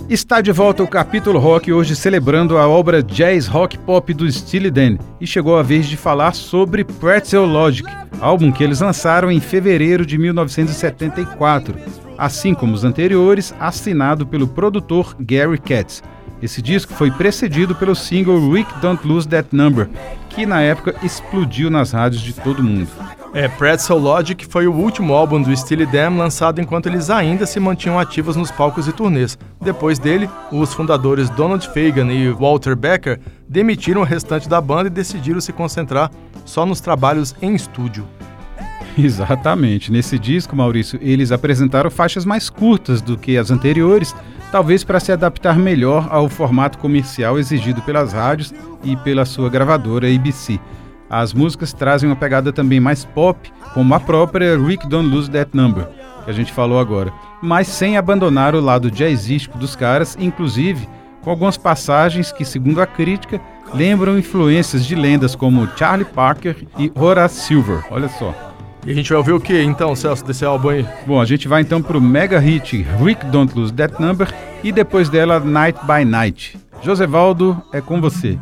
Está de volta o Capítulo Rock, hoje celebrando a obra jazz rock pop do Steely Dan, e chegou a vez de falar sobre Pretzel Logic, álbum que eles lançaram em fevereiro de 1974, assim como os anteriores, assinado pelo produtor Gary Katz. Esse disco foi precedido pelo single Rick Don't Lose That Number, que na época explodiu nas rádios de todo mundo. Pretzel Logic foi o último álbum do Steely Dan lançado enquanto eles ainda se mantinham ativos nos palcos e turnês. Depois dele, os fundadores Donald Fagen e Walter Becker demitiram o restante da banda e decidiram se concentrar só nos trabalhos em estúdio. Exatamente. Nesse disco, Maurício, eles apresentaram faixas mais curtas do que as anteriores, talvez para se adaptar melhor ao formato comercial exigido pelas rádios e pela sua gravadora ABC. As músicas trazem uma pegada também mais pop, como a própria Rick Don't Lose That Number, que a gente falou agora, mas sem abandonar o lado jazzístico dos caras, inclusive com algumas passagens que, segundo a crítica, lembram influências de lendas como Charlie Parker e Horace Silver. Olha só. E a gente vai ouvir o que então, Celso, desse álbum aí? Bom, a gente vai então pro mega hit Rick Don't Lose That Number e depois dela Night by Night. Josevaldo, é com você.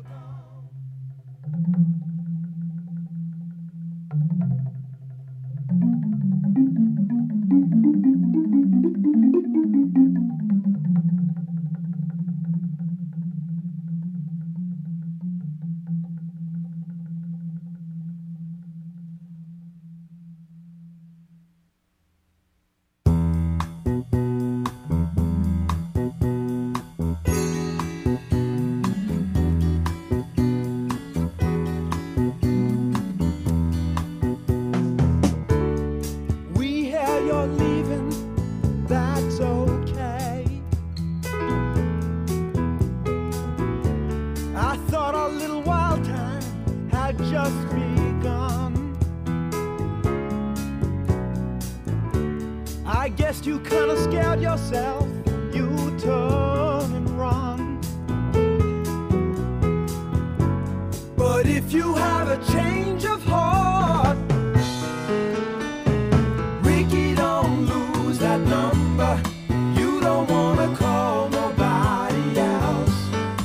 I guess you kinda scared yourself, you turn and run. But if you have a change of heart, Ricky, don't lose that number. You don't wanna call nobody else.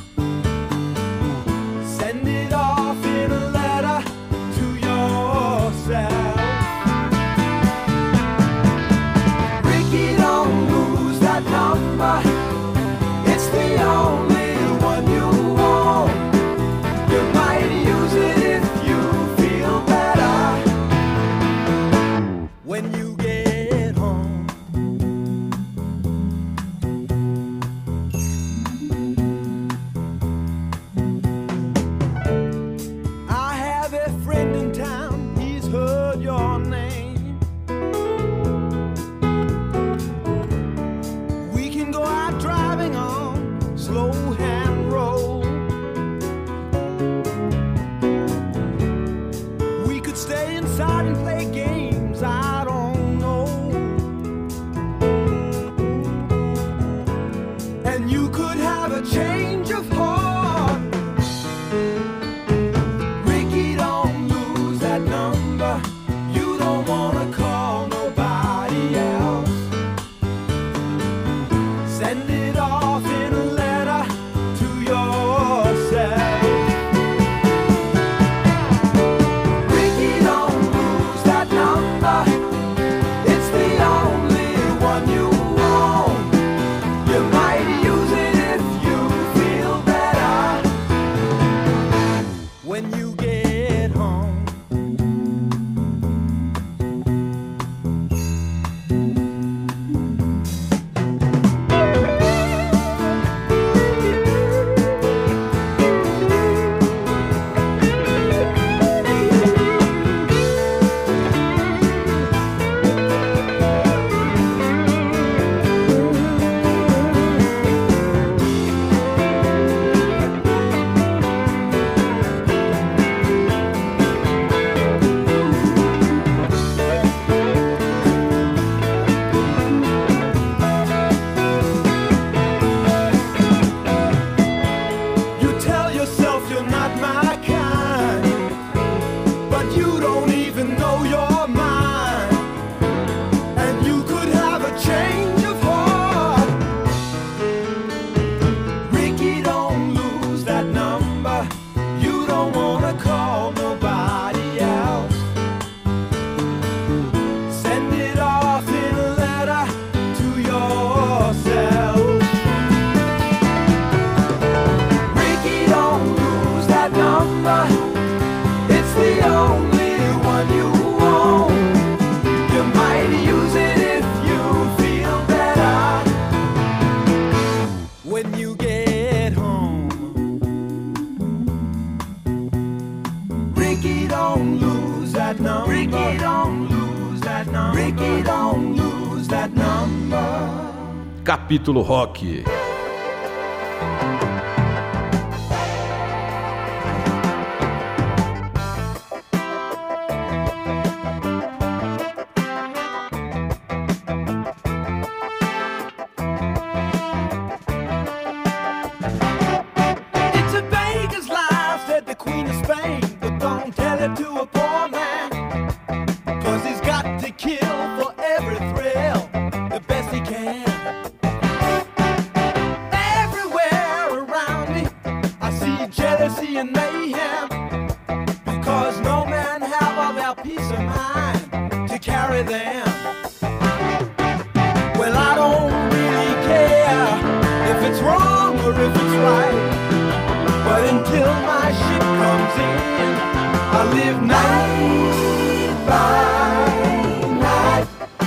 Send it off in a letter to yourself. It's the only one you want. You might use it if you feel better when you get home. I have a friend in town, he's heard your name. Driving on slow hand roll. We could stay inside and play games, I don't know. And you could have a change of heart. Ricky, don't lose that number. You don't wanna call nobody else. Send it off in a letter to yourself. Ricky, don't lose that number. Ricky, don't lose that number. Ricky, don't lose that number. Capítulo Rock. It's a Vegas life, said the Queen of Spain, but don't tell it to a poor man, 'cause he's got to kill for every thrill the best he can. Everywhere around me I see jealousy and mayhem, because no man have all their peace of mind to carry them. Well, I don't really care if it's wrong or if it's right, but until my ship comes in, I live night by night.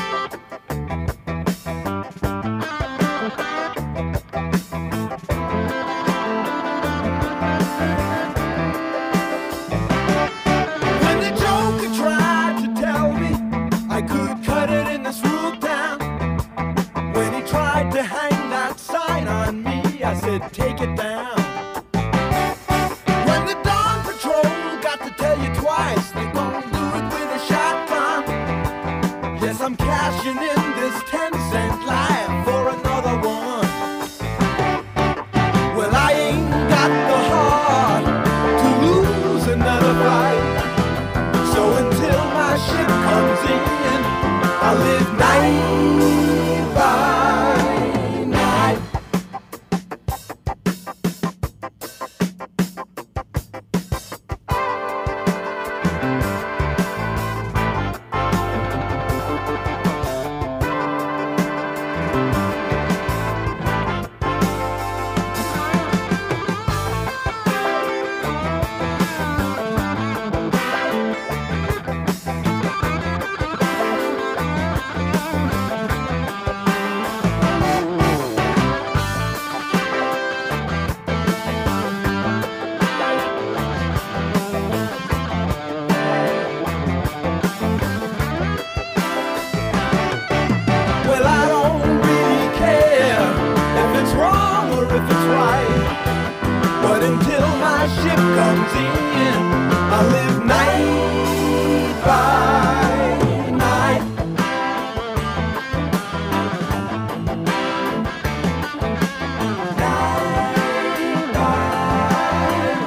When the Joker tried to tell me I could cut it in this rude town, when he tried to hang that sign on me, I said, take it down. When the Dawn Patrol got to tell you twice, they're gonna do it with a shotgun. Yes, I'm cashing in this 10-cent life for another one. Well, I ain't got the heart to lose another fight, so until my ship comes in, I live night by night. Well, I don't really care if it's wrong or if it's right, but until my ship comes in, I live night by night. Night by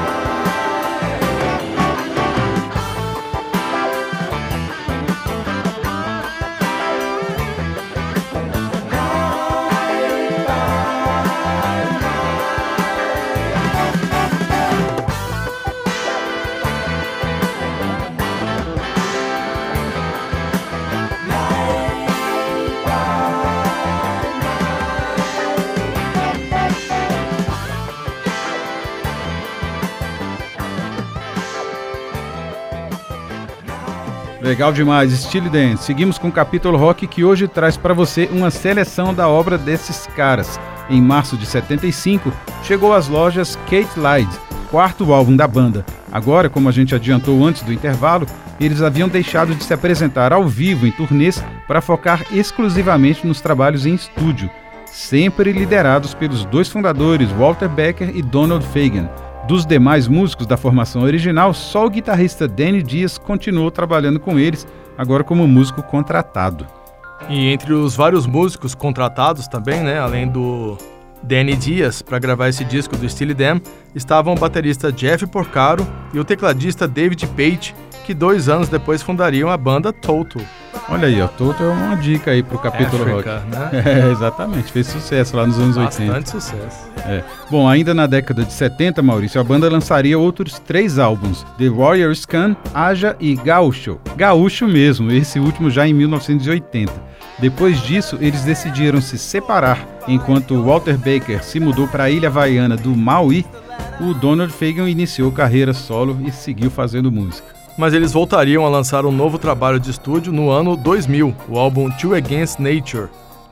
Legal demais, Steely Dan. Seguimos com o capítulo rock que hoje traz para você uma seleção da obra desses caras. Em março de 75, chegou às lojas Kate Lied, quarto álbum da banda. Agora, como a gente adiantou antes do intervalo, eles haviam deixado de se apresentar ao vivo em turnês para focar exclusivamente nos trabalhos em estúdio, sempre liderados pelos dois fundadores, Walter Becker e Donald Fagen. Dos demais músicos da formação original, só o guitarrista Danny Dias continuou trabalhando com eles, agora como músico contratado. E entre os vários músicos contratados também, né, além do Danny Dias para gravar esse disco do Steely Dan, estavam o baterista Jeff Porcaro e o tecladista David Page, que 2 anos depois fundariam a banda Toto. Olha aí, ó, Toto é uma dica aí pro capítulo Africa, rock. né? Exatamente, fez sucesso lá nos anos 80. Bastante sucesso. Bom, ainda na década de 70, Maurício, a banda lançaria outros 3 álbuns, The Warrior Scan, Aja e Gaúcho. Gaúcho mesmo, esse último já em 1980. Depois disso, eles decidiram se separar. Enquanto Walter Baker se mudou para a ilha havaiana do Maui, o Donald Fagen iniciou carreira solo e seguiu fazendo música. Mas eles voltariam a lançar um novo trabalho de estúdio no ano 2000, o álbum Two Against Nature,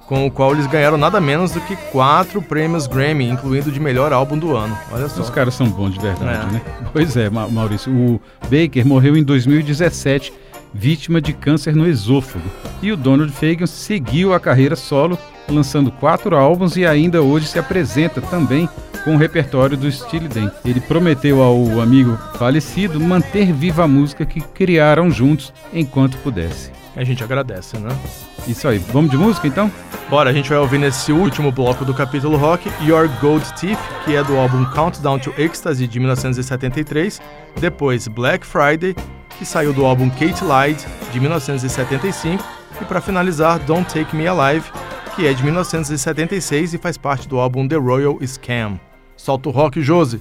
com o qual eles ganharam nada menos do que 4 prêmios Grammy, incluindo de melhor álbum do ano. Olha só. Os caras são bons de verdade, né? Pois é, Maurício. O Baker morreu em 2017, vítima de câncer no esôfago. E o Donald Fagen seguiu a carreira solo, lançando 4 álbuns e ainda hoje se apresenta também com o repertório do Steely Dan. Ele prometeu ao amigo falecido manter viva a música que criaram juntos enquanto pudesse. A gente agradece, né? Isso aí. Vamos de música, então? Bora, a gente vai ouvir nesse último bloco do capítulo rock Your Gold Teeth, que é do álbum Countdown to Ecstasy, de 1973. Depois Black Friday, que saiu do álbum Kate Lied, de 1975. E para finalizar, Don't Take Me Alive, que é de 1976 e faz parte do álbum The Royal Scam. Solta o rock, Josi!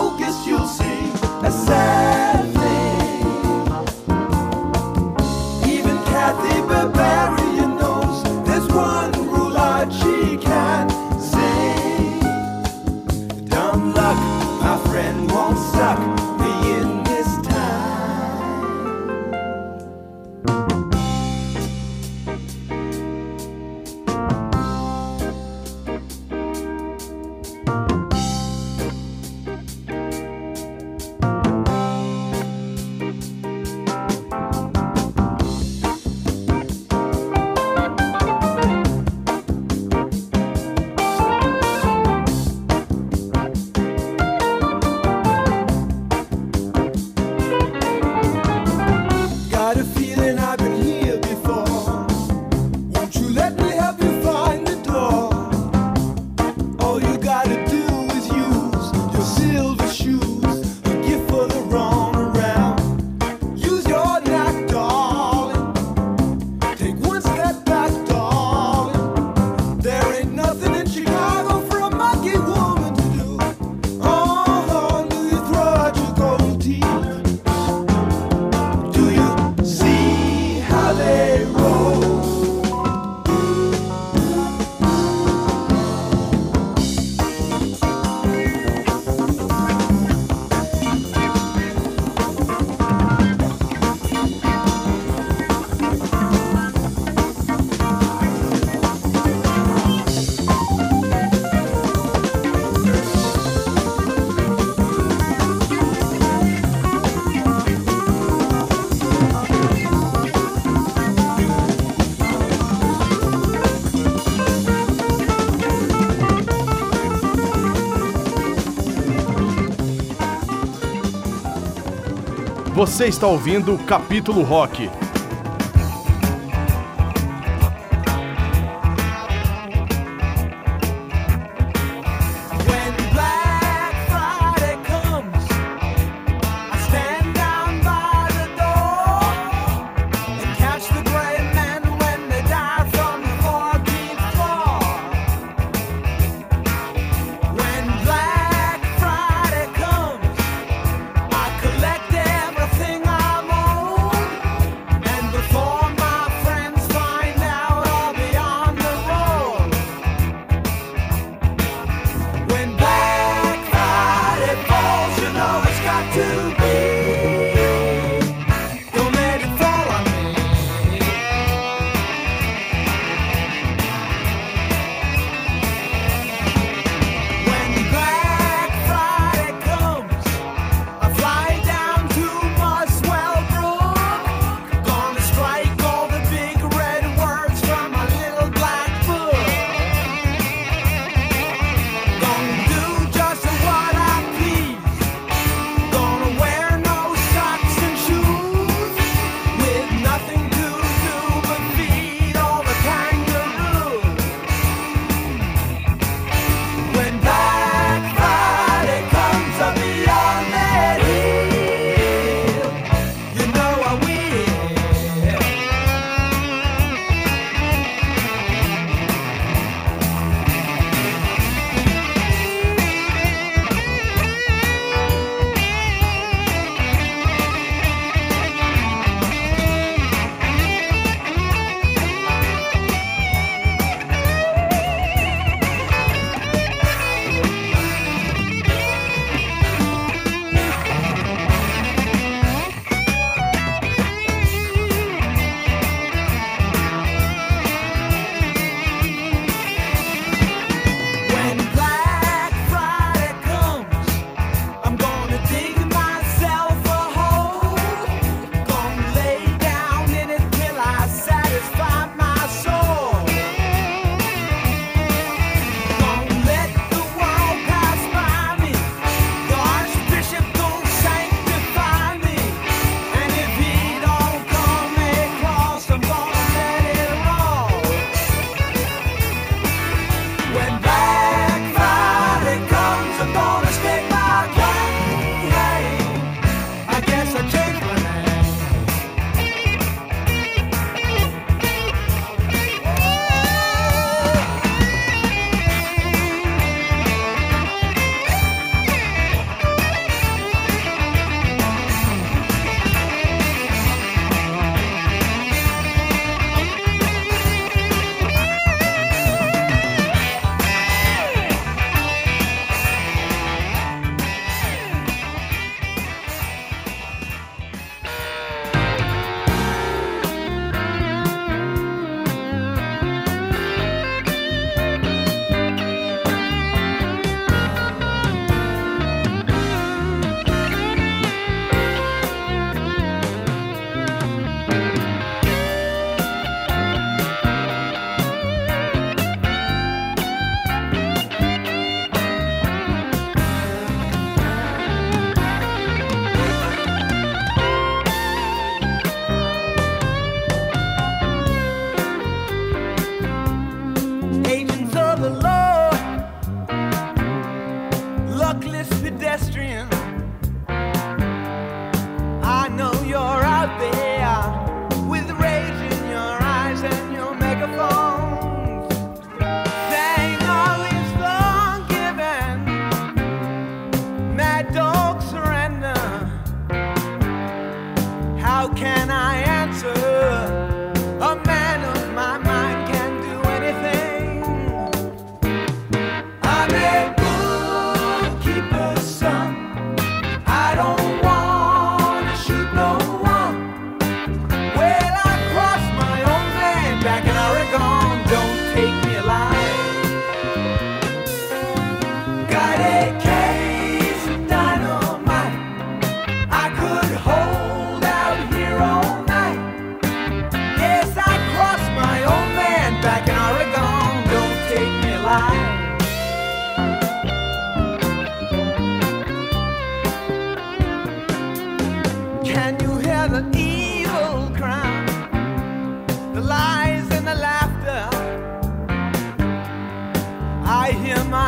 focus, you'll see a sad thing. Even Kathy Barbarian knows there's one rule out she can't sing. Dumb luck, my friend, won't suck me in this time. Got a feeling I've been here before. Won't you let me help you find the door? All you gotta do is use your silver shoes, a gift for the wrong around. Use your knack, darling. Take one step back, darling. There ain't nothing in Chicago for a monkey woman to do. Oh, do you throw out your gold teeth? Do you see how they roll? Você está ouvindo o Capítulo Rock. When Black Friday comes, I stand down by the door and catch the gray men when they die from the 14th floor. When Black Friday comes, I collect everything I'm owed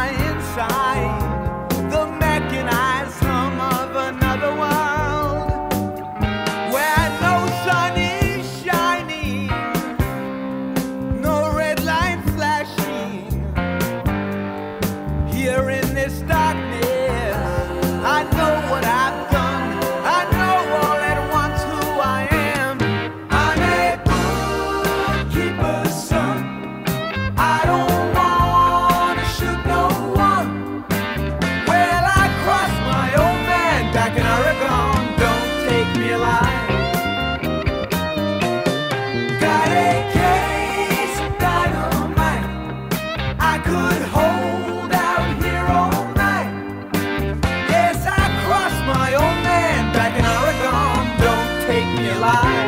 my inside, the mechanized hum of another world, where no sun is shining, no red light flashing. Here in this darkness, I know what I've done. I know all at once who I am. I'm a bookkeeper's son. I don't wanna shoot no one. Well, I crossed my old man back in Oregon. Don't take me alive. Got a case of dynamite. I could hold out here all night. Yes, I crossed my old man back in Oregon. Don't take me alive.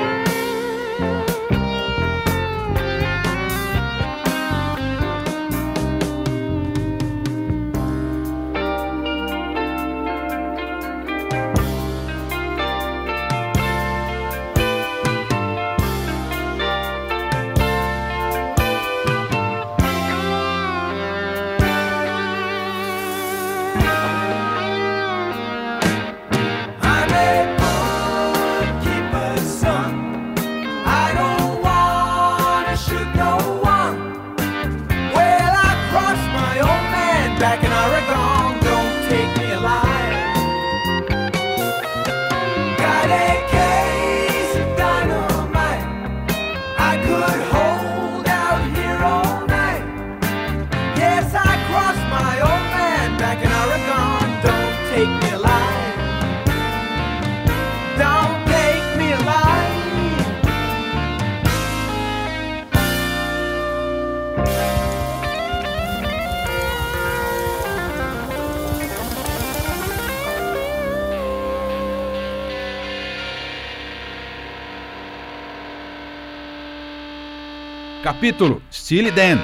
I'm a bookkeeper's son. I don't wanna shoot no one. Well, I crossed my old man back in Oregon. Don't take me alive. Got a case of dynamite. I could hold out here all night. Yes, I crossed my old man back in Oregon. Don't take me alive. Don't take me alive. Capítulo Steely Dan.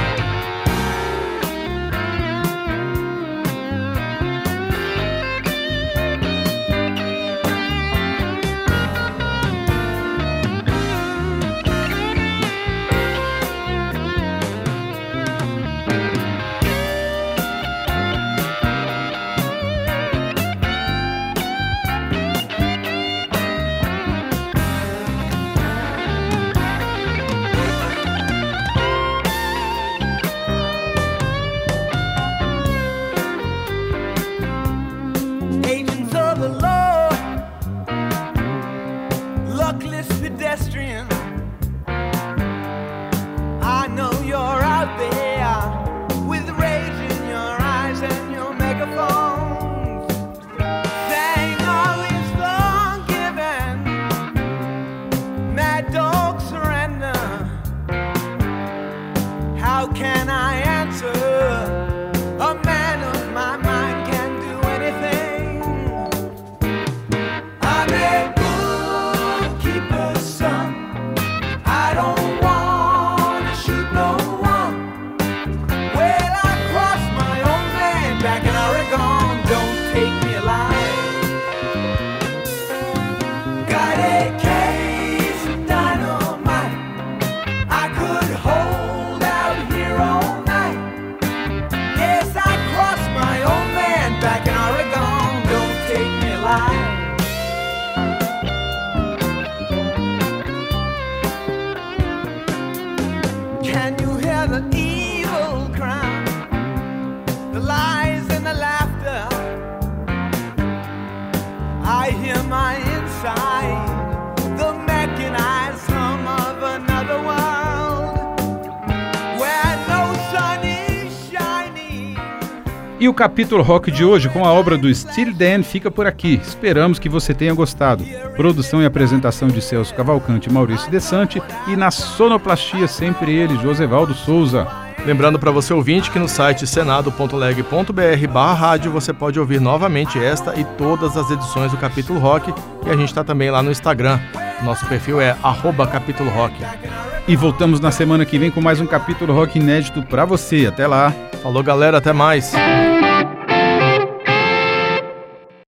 Agents of the law, luckless pedestrian. I know you're out there with rage in your eyes and your megaphones, saying all is forgiven. Mad dog surrender. How can I answer? A man of my mind can do anything. I'm a bookkeeper's son. I don't wanna shoot no one. Well, I crossed my old man back in Oregon. Don't take me alive. Got a case of dynamite. I could hold out here all night. Yes, I crossed my old man back in Oregon. Don't take me alive. Can you hear the evil crown, the lies and the laughter? I hear my inside, the mechanized hum of another world, where no sun is shining. E o capítulo rock de hoje, com a obra do Steely Dan, fica por aqui. Esperamos que você tenha gostado. Produção e apresentação de Celso Cavalcante e Maurício Desante, e na sonoplastia sempre ele, Josevaldo Souza. Lembrando para você ouvinte que no site senado.leg.br/rádio você pode ouvir novamente esta e todas as edições do Capítulo Rock, e a gente está também lá no Instagram. Nosso perfil é @capítulo rock. E voltamos na semana que vem com mais um capítulo rock inédito para você. Até lá. Falou, galera, até mais.